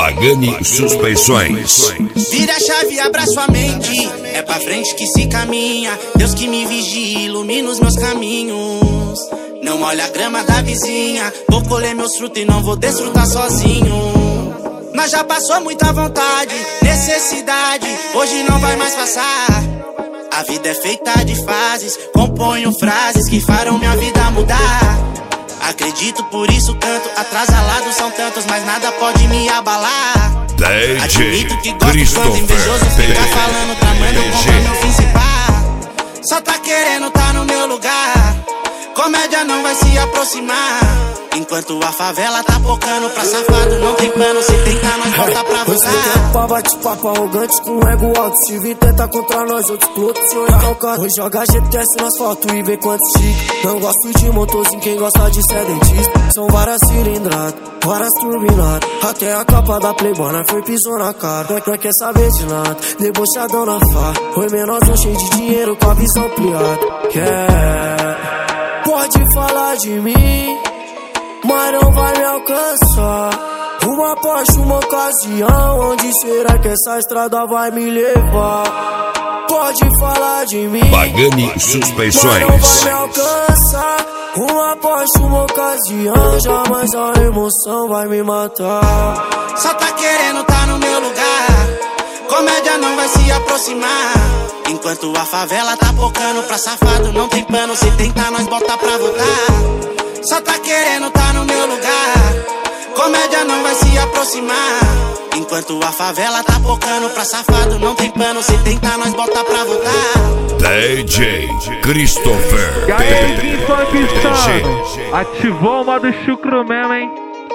Pagani Suspensões. Vira a chave e abra sua mente, é pra frente que se caminha. Deus que me vigia, ilumina os meus caminhos. Não olha a grama da vizinha, vou colher meus frutos e não vou desfrutar sozinho. Nós já passou muita vontade, necessidade, hoje não vai mais passar. A vida é feita de fases, componho frases que farão minha vida mudar. Acredito, por isso canto, atrasalados são tantos, mas nada pode me abalar. Admito que gosto quando invejoso fica falando, tramando como meu fim se pá. Só tá querendo tá no meu lugar, comédia não vai se aproximar. Enquanto a favela tá focando pra safado, não tem plano, se tentar nós volta pra Você votar. pra bate-papo arrogante com ego alto, se vir tentar contra nós, outros pilotos se olhar ao canto. Hoje joga GPS no asfalto e vê quantos chique. Não gosto de motorzinho, quem gosta de ser dentista. São várias cilindradas, várias turbinadas, até a capa da Playboy nós foi pisou na cara. Não quer saber de nada, debochadão na farra. Foi menorzão cheio de dinheiro com a visão ampliada. Pode falar de mim, mas não vai me alcançar. Uma Porsche, uma ocasião, onde será que essa estrada vai me levar? Pode falar de mim, Pagani mas Suspensões. não vai me alcançar. Uma Porsche, uma ocasião, jamais a emoção vai me matar. Só tá querendo tá no meu lugar, comédia não vai se aproximar. Enquanto a favela tá focando pra safado, não tem plano, se tentar nós bota pra votar. Só tá querendo tá no meu lugar, comédia não vai se aproximar. Enquanto a favela tá focando pra safado, não tem plano, se tentar nós bota pra votar. DJ Christopher. E aí, Funk Insano, ativou o modo chucro mesmo, hein?